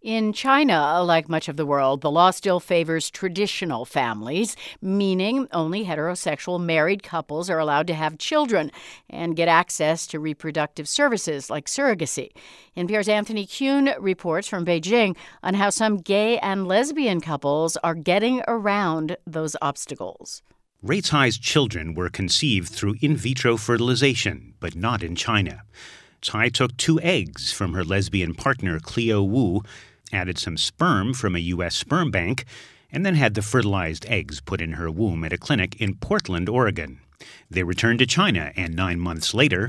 In China, like much of the world, the law still favors traditional families, meaning only heterosexual married couples are allowed to have children and get access to reproductive services like surrogacy. NPR's Anthony Kuhn reports from Beijing on how some gay and lesbian couples are getting around those obstacles. Ray Tsai's children were conceived through in vitro fertilization, but not in China. Tsai took 2 eggs from her lesbian partner, Cleo Wu, added some sperm from a U.S. sperm bank, and then had the fertilized eggs put in her womb at a clinic in Portland, Oregon. They returned to China, and 9 months later,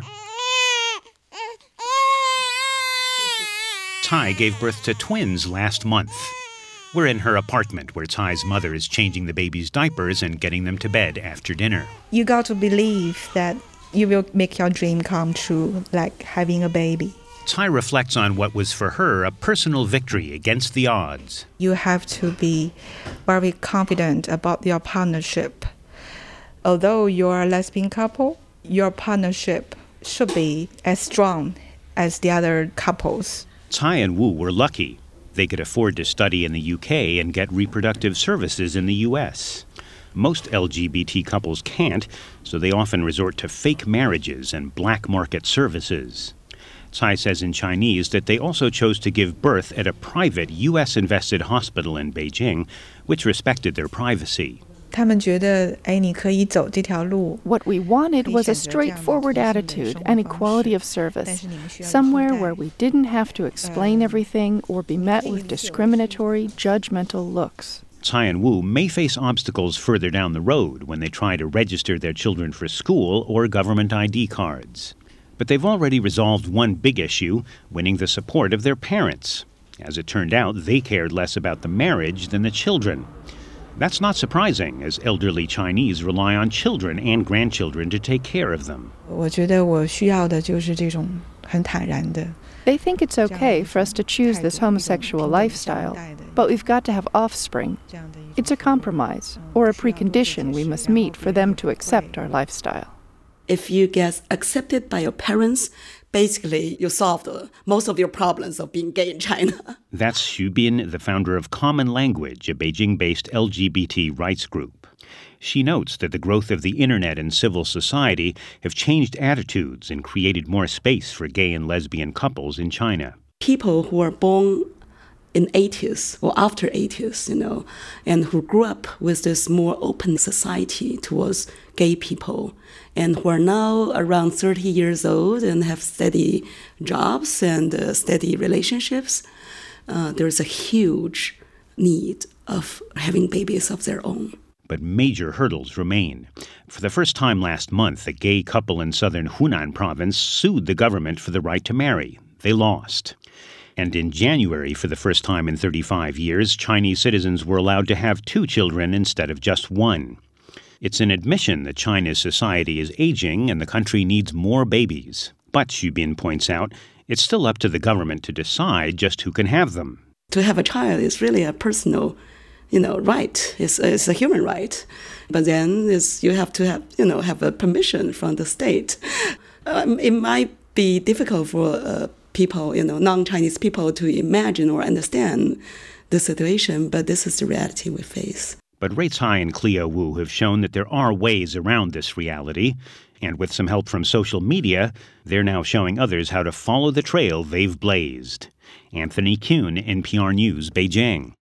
Tsai gave birth to twins last month. We're in her apartment where Tsai's mother is changing the baby's diapers and getting them to bed after dinner. You got to believe that you will make your dream come true, like having a baby. Tsai reflects on what was for her a personal victory against the odds. You have to be very confident about your partnership. Although you're a lesbian couple, your partnership should be as strong as the other couples. Tsai and Wu were lucky. They could afford to study in the UK and get reproductive services in the US. Most LGBT couples can't, so they often resort to fake marriages and black market services. Tsai says in Chinese that they also chose to give birth at a private U.S.-invested hospital in Beijing, which respected their privacy. What we wanted was a straightforward attitude and equality of service, somewhere where we didn't have to explain everything or be met with discriminatory, judgmental looks. Tsai and Wu may face obstacles further down the road when they try to register their children for school or government ID cards. But they've already resolved one big issue, winning the support of their parents. As it turned out, they cared less about the marriage than the children. That's not surprising, as elderly Chinese rely on children and grandchildren to take care of them. They think it's okay for us to choose this homosexual lifestyle, but we've got to have offspring. It's a compromise, or a precondition we must meet for them to accept our lifestyle. If you get accepted by your parents, basically you solve most of your problems of being gay in China. That's Xu Bin, the founder of Common Language, a Beijing-based LGBT rights group. She notes that the growth of the internet and civil society have changed attitudes and created more space for gay and lesbian couples in China. People who are born in 80s or after 80s, and who grew up with this more open society towards gay people, and who are now around 30 years old and have steady jobs and steady relationships, there's a huge need of having babies of their own. But major hurdles remain. For the first time last month, a gay couple in southern Hunan province sued the government for the right to marry. They lost. And in January, for the first time in 35 years, Chinese citizens were allowed to have 2 children instead of just 1. It's an admission that China's society is aging and the country needs more babies. But, Xu Bin points out, it's still up to the government to decide just who can have them. To have a child is really a personal, right. It's a human right. But then you have to have a permission from the state. It might be difficult for people, non-Chinese people to imagine or understand the situation, but this is the reality we face. But Ray Tsai and Cleo Wu have shown that there are ways around this reality, and with some help from social media, they're now showing others how to follow the trail they've blazed. Anthony Kuhn, NPR News, Beijing.